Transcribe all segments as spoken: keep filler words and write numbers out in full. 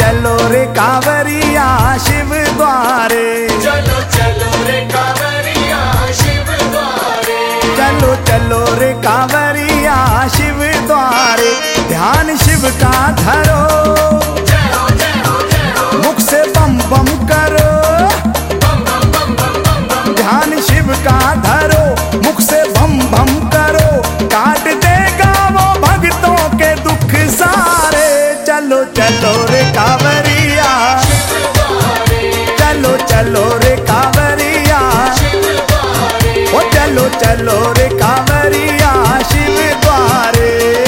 चलो रे कांवरिया शिव द्वारे, चलो चलो रे कांवरिया शिव द्वारे, चलो चलो रे कांवरिया शिव द्वारे। ध्यान शिव का धरो, जय हो जय हो जय हो, मुख से बम बम करो, बम बम बम बम बम बम, ध्यान शिव का धरो, मुख से बम बम करो, काट देगा वो भक्तों के दुख सारे। चलो चलो रे कांवरिया, शिव द्वारे, चलो चलो रे कांवरिया, शिव द्वारे, ओ चलो चलो रे कांवरिया शिव द्वारे।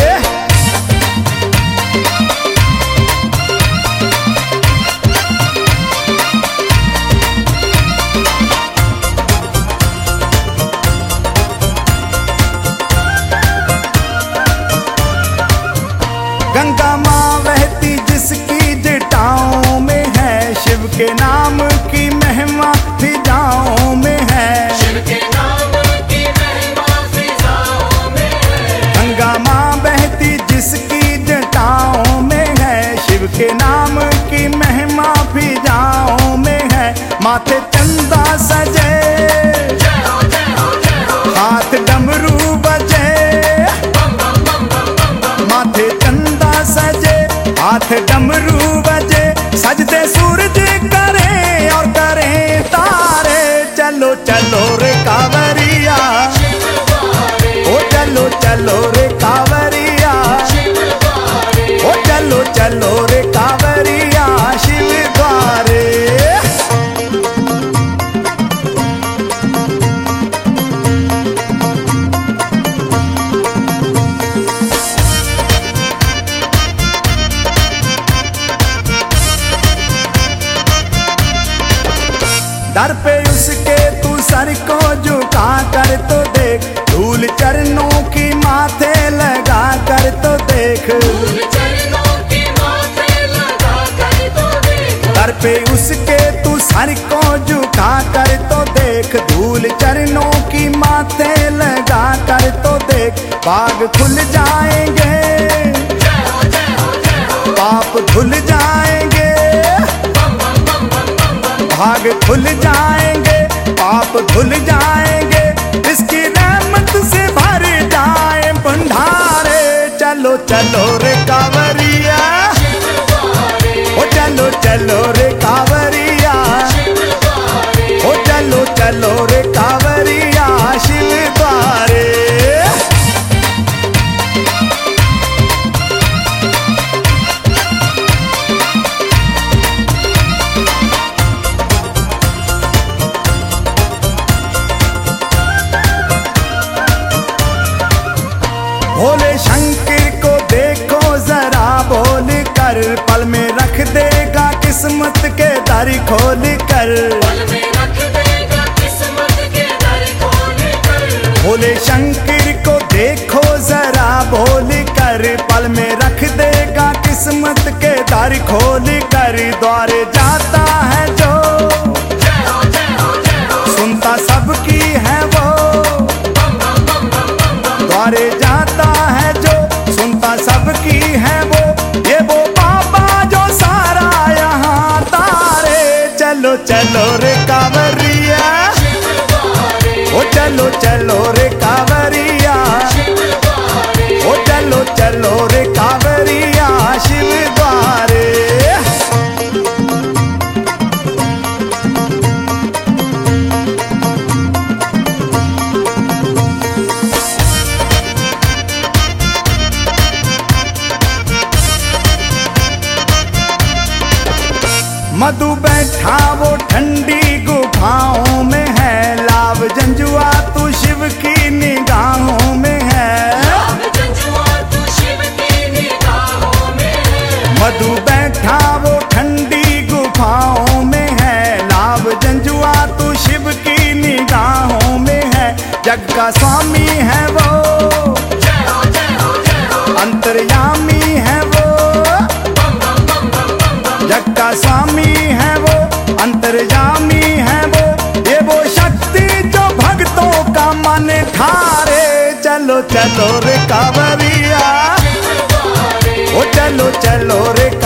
गंगा माँ बहती जिसकी जटाओं में है, शिव के नाम की महिमा फिजाओं में है, शिव के नाम की महिमा फिजाओं में है, गंगा माँ बहती जिसकी जटाओं में है, शिव के नाम की महिमा फिजाओं में है। माथे चंदा सजे, जय हो जय हो जय हो, हाथ डमरू बजे, बम बम बम बम बम बम, माथे चंदा सजे, हाथ डमरू बजे, सजदे सूरज करे और करे तारे। चलो चलो रे कांवरिया, शिव द्वारे, ओ चलो चलो रे कांवरिया, शिव द्वारे, ओ चलो चलो रे कांवरिया शिव द्वारे। दर पे उसके तू सर को झुका कर तो देख, धूल चरणों की माथे लगा कर तो देख, फूल चरणों के माथे लगा कर तो देख, दर पे उसके तू सर को झुका कर तो देख, धूल चरणों की माथे लगा कर तो देख। बाग खुल जाएंगे, जय हो जय हो जय हो, पाप धुल जाएंगे, बम बम बम बम बम बम, भाग खुल जाएंगे, पाप धुल जाएंगे, इसकी रहमत से भर जाए भंडारे। चलो चलो रे कांवरिया, शिव द्वारे, ओ चलो चलो रे कांवरिया, शिव द्वारे, ओ चलो चलो रे कांवरिया शिव द्वारे। भोले शंकर को देखो जरा बोल कर, पल में रख देगा किस्मत के दर खोल कर। पल में रख देगा किस्मत के दर खोल कर, भोले शंकर को देखो जरा बोल कर, पल में रख देगा किस्मत के दर खोल कर। द्वारे जाता है जो, जय हो जय हो जय हो, सुनता सबकी है वो, बम बम बम बम बम बम, द्वारे जाता है जो, सुनता सबकी है वो, ये वो बाबा जो सारा यहाँ तारे। चलो चलो रे कांवरिया, शिव द्वारे, ओ चलो चलो रे कांवरिया, शिव द्वारे, ओ चलो चलो रे कांवरिया शिव द्वारे। मधु बैठा वो ठंडी गुफाओं में है, लाभ जंजुआ तू शिव की निगाहों में है, लाभ जंजुआ तू शिव की निगाहों में है, मधु बैठा वो ठंडी गुफाओं में है, लाभ जंजुआ तू शिव की निगाहों में है। जग का स्वामी है वो, जय हो जय हो जय हो, अंतर्यामी है वो, बम बम बम बम बम बम, जग का स्वामी है वो, अंतर्यामी है वो, ये वो शक्ति जो भक्तों का मन ठारे। चलो चलो रे कांवरिया, शिव द्वारे, ओ चलो चलो रे